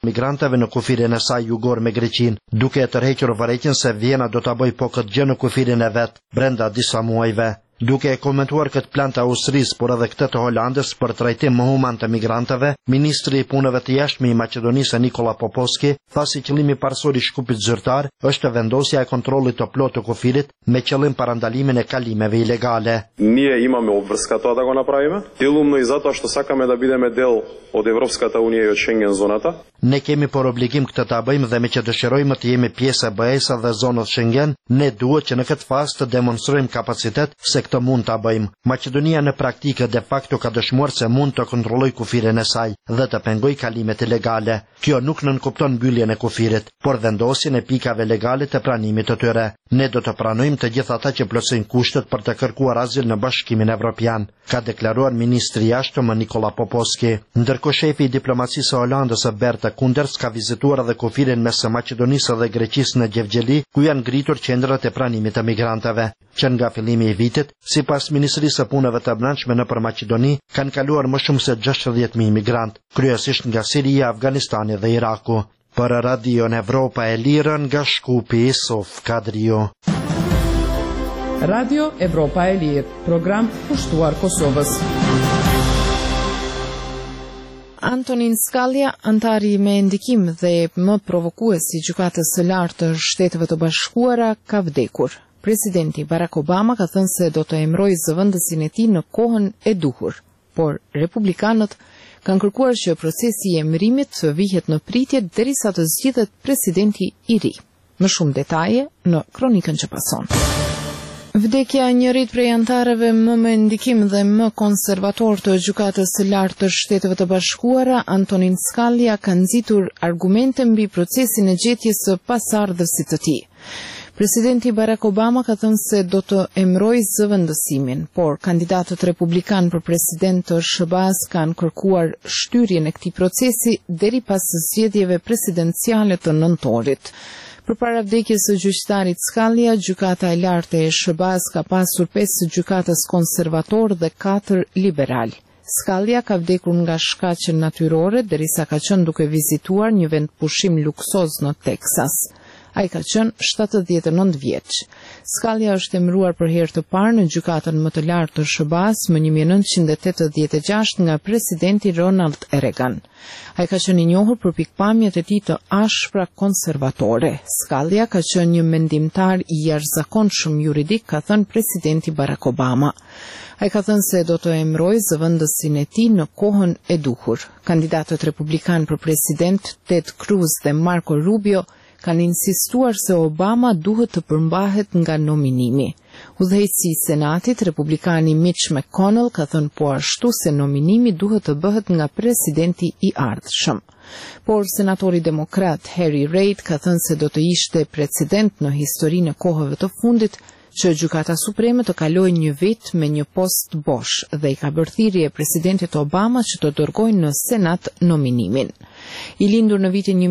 migranteve në kufirin e saj jugor me Greqinë, duke e tërhequr vërejtjen se Vjena do ta bëjë po këtë gjë në kufirin e vet brenda disa muajve. Duke e komentuar këtë plan të Austrisë, por edhe këtë të Holandës për trajtim më human të migranteve, ministri i punëve të jashtme i Maqedonisë Nikola Popovski tha se qëllimi parësor i shkupit zyrtar është vendosja e kontrollit të plotë të kufirit me qëllim parandalimin e kalimeve ilegale. Ние имаме обврска тоа да го направиме, делумно и затоа што сакаме да бидеме дел од Европската унија и од Шенген зоната. Ne kemi por obligim këtë ta bëjmë dhe me që dëshirojmë të jemi pjesë e BE-sa dhe zonës Schengen, ne duhet që në këtë fazë të demonstrojmë kapacitet se këtë mund ta bëjmë. Maqedonia në praktikë de facto ka dëshmuar se mund të kontrollojë kufirin e saj dhe të pengojë kalimet ilegale. Kjo nuk nënkupton mbylljen e kufirit, por vendosjen e pikave legale të pranimit të tyre. Ne do të pranojmë të gjithë ata që plotësojnë kushtet për të kërkuar azil në Bashkimin Evropian, ka deklaruar ministri i jashtëm Nikola Popovski. Ndërkohë shefi i diplomacisë së Holandës Berta Koenders ka vizituar edhe kufirin mes Maqedonisë dhe Greqisë në Gjevgjeli, ku janë ngritur qendrat e pranimit të migranteve, që nga fillimi i vitit, sipas Ministrisë së Punëve të Brendshme nëpër Maqedoni, kanë kaluar më shumë se 60.000 migrant, kryesisht nga Siria, Afganistani dhe Iraku. Për Radion Evropa e Lirën nga Shkupi, Sof Kadrio. Radio Evropa e Lirë, program pushtuar Kosovës. Antonin Skalja, antari me ndikim dhe më provokues i gjykatës së lartë të Shteteve të Bashkuara, ka vdekur. Presidenti Barack Obama ka thënë se do të emërojë zëvendësin e tij në kohën e duhur, por republikanët kanë kërkuar që procesi i emërimit të vihet në pritje derisa të zgjidhet presidenti i ri. Më shumë detaje në kronikën që pason. Vdekja e njërit prej antarëve më me ndikim dhe më konservator të gjykatës së lartë të Shteteve të Bashkuara, Antonin Skalja, ka nxitur argumente mbi procesin e gjetjes së pasardhësit të tij. Presidenti Barack Obama ka thënë se do të emërojë zëvendësimin, por kandidatët republikan për president të SHBA-s kanë kërkuar shtyrjen e këtij procesi deri pas zgjedhjeve presidenciale të nëntorit. Përpara vdekjes së gjyqtarit Skalja, gjykata e lartë e SHBA-s ka pasur 5 gjykatës konservator dhe 4 liberal. Skalja ka vdekur nga shkaqe natyrore derisa ka qenë duke vizituar një vend pushim luksoz në Texas. Ai ka qenë 79 vjeç. Skalja është emëruar për herë të parë në gjykatën më të lartë të SHBA-s më 1986 nga presidenti Ronald Reagan. Ai ka qenë i njohur për pikpamjet e tij të ashpra konservatore. Skalja ka qenë një mendimtar i jashtëzakonshëm juridik, ka thënë presidenti Barack Obama. Ai ka thënë se do të emërojë zëvendësin e tij në kohën e duhur. Kandidatët republikan për president Ted Cruz dhe Marco Rubio kanë insistuar se Obama duhet të përmbahet nga nominimi. Udhëheqësi i Senatit, republikani Mitch McConnell, ka thënë po ashtu se nominimi duhet të bëhet nga presidenti i ardhshëm. Por senatori demokrat Harry Reid ka thënë se do të ishte precedent në historinë e kohëve të fundit që Gjykata Supreme të kalojë një vit me një post bosh dhe i ka bërë thirrje presidentit Obama që të dërgojë në Senat nominimin. I lindur në vitin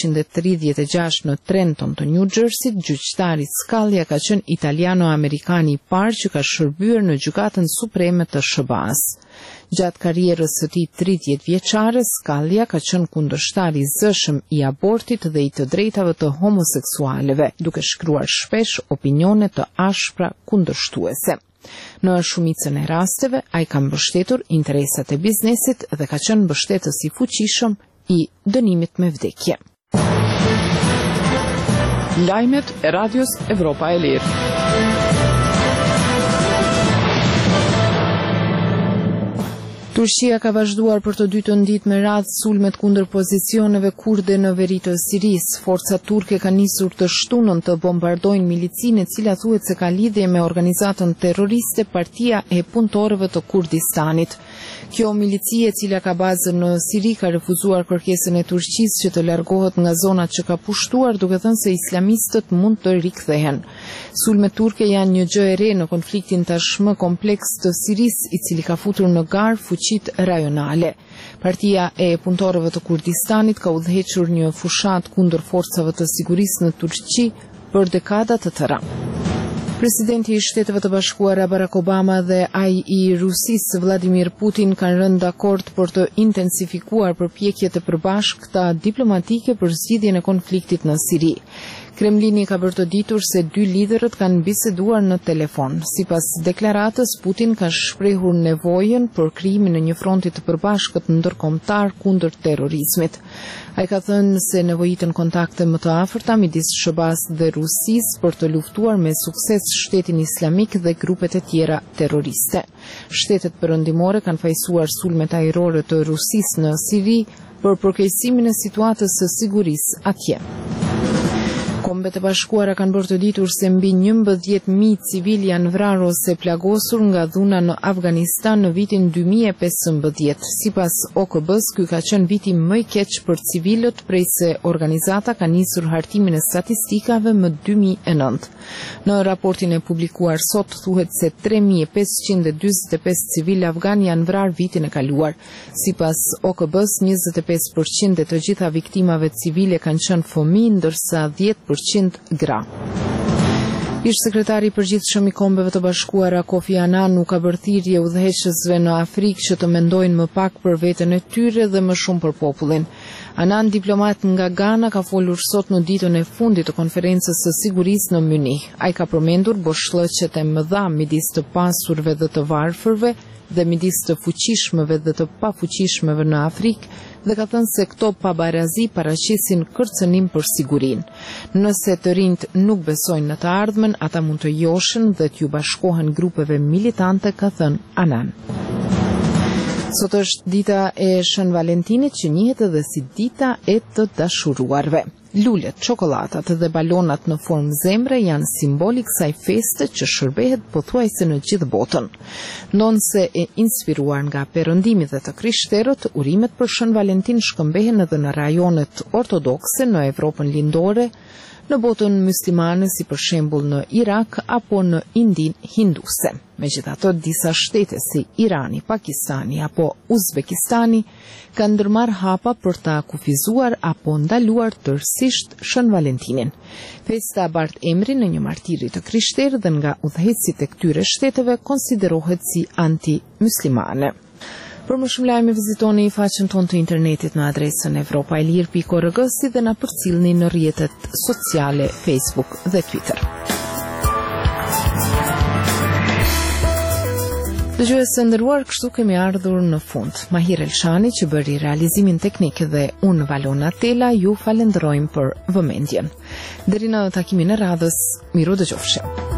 1936 në Trenton të New Jersey, gjyqtari Skalja ka qenë italiano-amerikani i parë që ka shërbyer në Gjykatën Supreme të SHBA-s. Gjatë karrierës së tij 30 vjeçare, Skalja ka qenë kundërshtar i zëshëm i abortit dhe i të drejtave të homoseksualeve, duke shkruar shpesh opinione të ashpra kundërshtuese. Në shumicën e rasteve, ai ka mbështetur interesat e biznesit dhe ka qenë mbështetës i fuqishëm i dënimit me vdekje. Lajmet e Radios Evropa e Lirë. Turqia ka vazhduar për të dytën ditë me radhë sulmet kundër pozicioneve kurde në veri të Sirisë. Forcat turke kanë nisur të shtunën të bombardojnë milicinë e cila thuhet se ka lidhje me organizatën terroriste Partia e Punëtorëve të Kurdistanit. Kjo milicie e cila ka bazën në Siri ka refuzuar kërkesën e Turqisë që të largohet nga zonat që ka pushtuar, duke thënë se islamistët mund të rikthehen. Sulmet turke janë një gjë e re në konfliktin tashmë kompleks të Sirisë, i cili ka futur në garë fuqit rajonale. Partia e Punëtorëve të Kurdistanit ka udhëhequr një fushat kundër forcave të sigurisë në Turqi për dekada të tëra. Presidenti i Shteteve të Bashkuara Barack Obama dhe ai i Rusisë Vladimir Putin kanë rënë dakord për të intensifikuar përpjekjet e përbashkëta diplomatike për zgjidhjen e konfliktit në Siri. Kremlini ka bërë të ditur se dy liderët kanë biseduar në telefon. Sipas deklaratës, Putin ka shprehur nevojën për krijimin e një fronti të përbashkët ndërkombëtar kundër terrorizmit. Ai ka thënë se nevojitën kontakte më të afërta midis SBA-s dhe Rusisë për të luftuar me sukses Shtetin Islamik dhe grupet e tjera terroriste. Shtetet perëndimore kanë fajsuar sulmet ajrore të Rusisë në Siri për përkeqësimin e situatës së sigurisë atje. Kombet e Bashkuara kanë bërë të ditur se mbi 11.000 civil janë vrarë ose plagosur nga dhuna në Afganistan në vitin 2015. Sipas OKB-s, ky ka qenë viti më i keq për civilët prej se organizata ka nisur hartimin e statistikave më 2009. Në raportin e publikuar sot thuhet se 3.545 civil afgan janë vrarë vitin e kaluar. Sipas OKB-s, 25% e të gjitha viktimave civile kanë qenë fëmijë, ndërsa 10% gra. Ish sekretari i përgjithshëm i Kombeve të Bashkuara Kofi Annan nuk ka bërë thirrje udhëheqësve në Afrikë që të mendojnë më pak për veten e tyre dhe më shumë për popullin. Annan, diplomat nga Ghana, ka folur sot në ditën e fundit të konferencës së sigurisë në Munich. Ai ka përmendur boshllëqet e mëdha midis të pasurve dhe të varfërve dhe midis të fuqishmëve dhe të pafuqishmëve në Afrikë dhe ka thënë se këto pabarazi paraqesin kërcënim për sigurinë. Nëse të rinjt nuk besojnë në të ardhmen, ata mund të joshen dhe t'ju bashkohen grupeve militante, ka thënë Annan. Sot është dita e Shën Valentinit, që njihet edhe si dita e të dashuruarve. Lulet, çokollatat dhe balonat në formë zemre janë simbol i kësaj feste që shërbehet pothuajse në gjithë botën. Ndonse e inspiruar nga perëndimi dhe të krishterët, urimet për Shën Valentin shkëmbehen edhe në rajonet ortodokse në Evropën lindore, në botën muslimane, si për shembull në Irak apo në Indin hinduse. Megjithatë, disa shtete si Irani, Pakistani apo Uzbekistani kanë ndërmarrë hapa për ta kufizuar apo ndaluar tërësisht Shën Valentinin. Festa bart emrin në një martiri të krishterë dhe nga udhëheqësit e këtyre shteteve konsiderohet si anti-muslimane. Për më shumë lajme vizitoni faqen tonë të internetit në adresën evropaelir.org si dhe na përcjellni në rrjetet sociale Facebook dhe Twitter. Dëgjues të nderuar, kështu kemi ardhur në fund. Mahir Elshani që bëri realizimin teknik dhe unë Valona Tela ju falenderojmë për vëmendjen. Deri në takimin e radhës, miru dëgjofshim.